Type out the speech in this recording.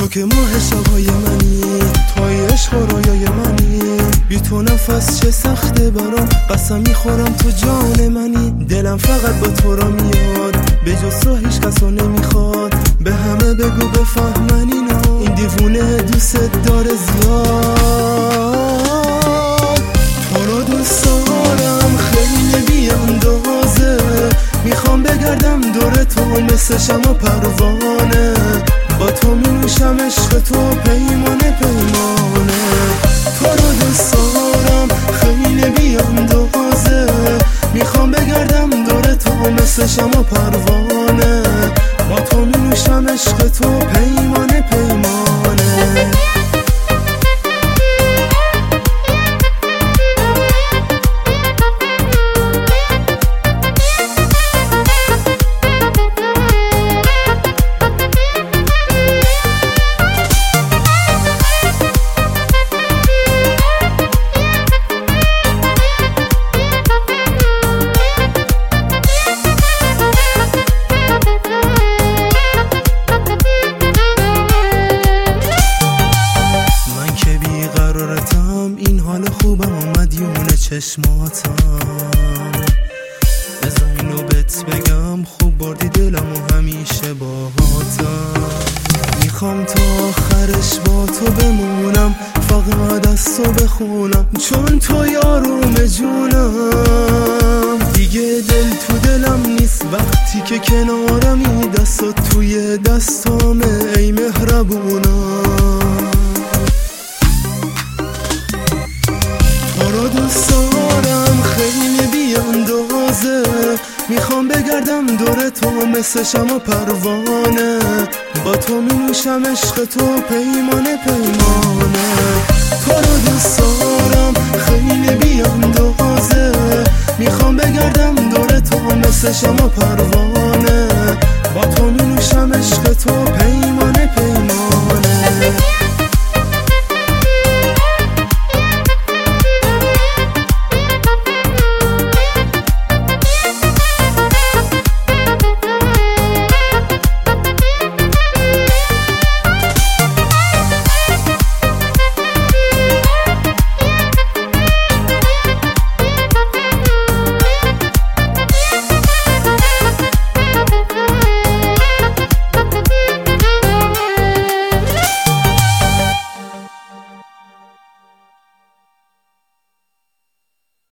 که ماه شبای منی، توی عشق و رویای منی. بی تو نفس چه سخته برام، قسم میخورم تو جان منی. دلم فقط با تو را میاد، به جز تو هیچ کسو نمیخواد. به همه بگو بفهمن اینو، این دیوونه دوست داره زیاد. تو رو دوست دارم خیلی بی اندازه، میخوام بگردم دور تو مثل شمع پروانه. با تو می‌نوشم عشق تو پیمانه پیمانه. تو رو دوست دارم خیلی بی اندازه، میخوام بگردم دور تو مثل شمع پروانه. با تو می‌نوشم عشق تو پیمانه پیمانه. این حال خوبم و مدیون چشماتم. بذار اینو بهت بگم، خوب بردی دلم و همیشه باهاتم. میخوام تا آخرش با تو بمونم، فقط از تو بخونم، چون تو یاروم جونم. دیگه دل تو دلم نیست وقتی که کنارمی، دستات توی دستامه ای مهربونم. تو رو دوست دارم خیلی بی اندازه، میخوام بگردم دور تو مثل شمع پروانه. با تو می‌نوشم عشق تو پیمانه پیمانه. تو رو دوست دارم خیلی بی اندازه، میخوام بگردم دور تو مثل شمع پروانه. با تو